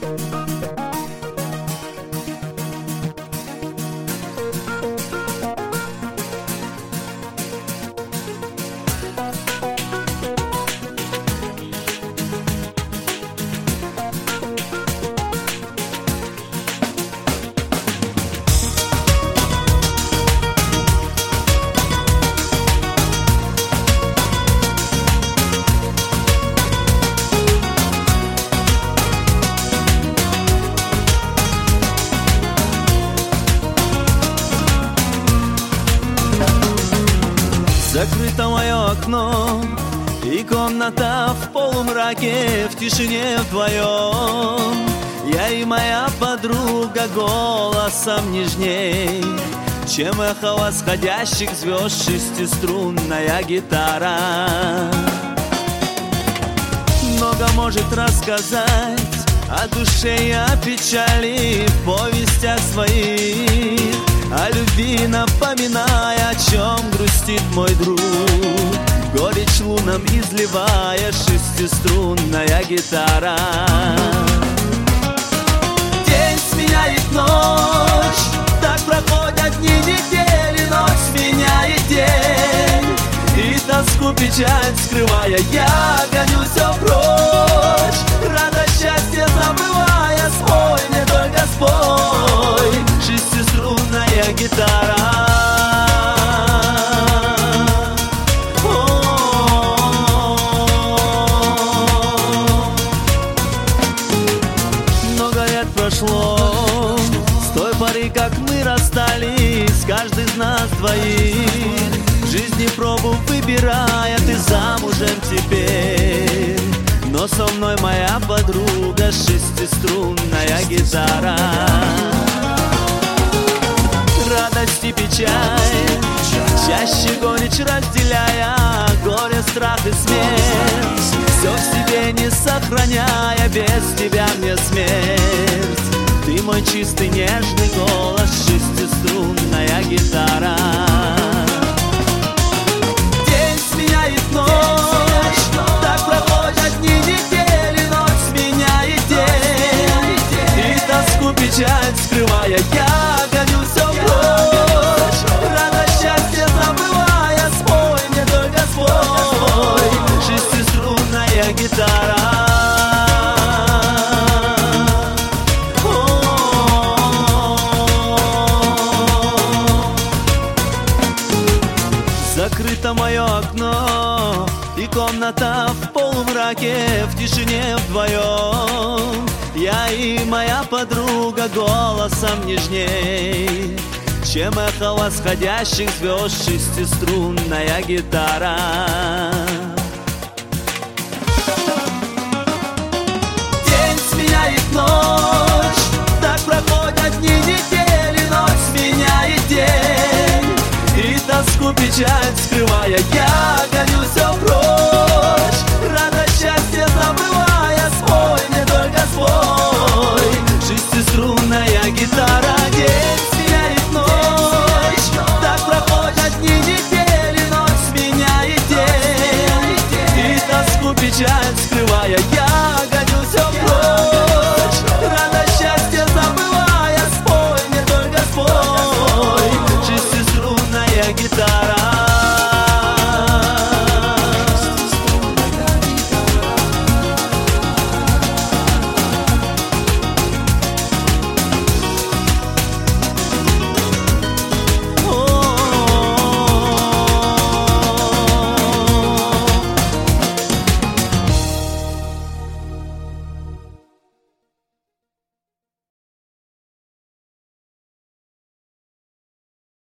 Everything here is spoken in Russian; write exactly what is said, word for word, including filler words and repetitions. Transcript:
Закрыто мое окно, и комната в полумраке, в тишине вдвоем. Я и моя подруга голосом нежней, чем эхо восходящих звезд шестиструнная гитара. Много может рассказать о душе и о печали, в повестях своих, о любви напоминая, о чем грустит мой друг, горечь лунам изливая шестиструнная гитара. День сменяет ночь, так проходят дни, недели, ночь сменяет день, и тоску, печаль скрывая, я гоню все прочь, радость, счастье забывая, спой мне только спой, шестиструнная гитара. Много лет прошло с той поры, как мы расстались, каждый из нас двоих в жизни пробу выбирая, ты замужем теперь, но со мной моя подруга шестиструнная гитара. Радость и печаль чаще горечь разделяя, горе, страх и смерть, все в себе не сохраняя, без тебя мне смерть. Ты мой чистый нежный голос, шестиструнная гитара. День сменяет ночь, так проходят дни, недели, ночь сменяет день, и тоску, печаль скрывая, я гоню все прочь, радость, счастье забывая, спой мне только спой, шестиструнная гитара. Закрыто мое окно, и комната в полумраке, в тишине вдвоем. Я и моя подруга голосом нежней, чем эхо восходящих звезд шестиструнная гитара. День сменяет ночь, так проходят дни, недели, ночь сменяет день, и тоску, печаль скрывая, я